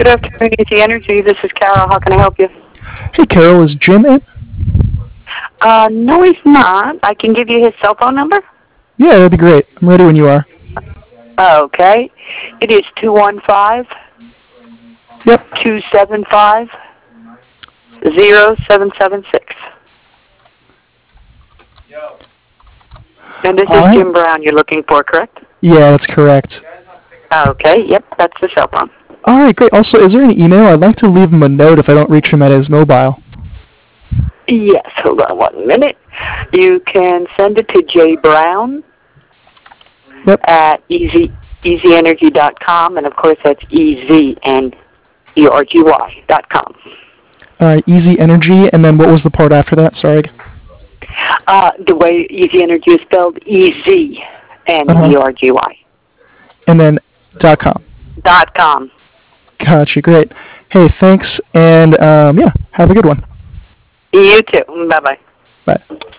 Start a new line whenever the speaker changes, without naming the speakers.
Good afternoon, Easy Energy. This is Carol. How can I help you?
Hey, Carol, is Jim in?
No, he's not. I can give you his cell phone number.
Yeah, that'd be great. I'm ready when you are.
Okay. It is 215
Yep.
275 0776. And this
All
is
right.
Jim Brown you're looking for, correct?
Yeah, that's correct.
Okay, yep, that's the cell phone.
All right, great. Also, is there an email? I'd like to leave him a note if I don't reach him at his mobile.
Yes, hold on 1 minute. You can send it to jbrown
Yep.
at easyenergy.com, and of course that's EZNERGY.com.
All right, Easy Energy, and then what was the part after that? Sorry.
The way Easy Energy is spelled, EZNERGY.
And then .com.
.com.
Gotcha, great. Hey, thanks, and yeah, have a good one.
You too. Bye-bye.
Bye.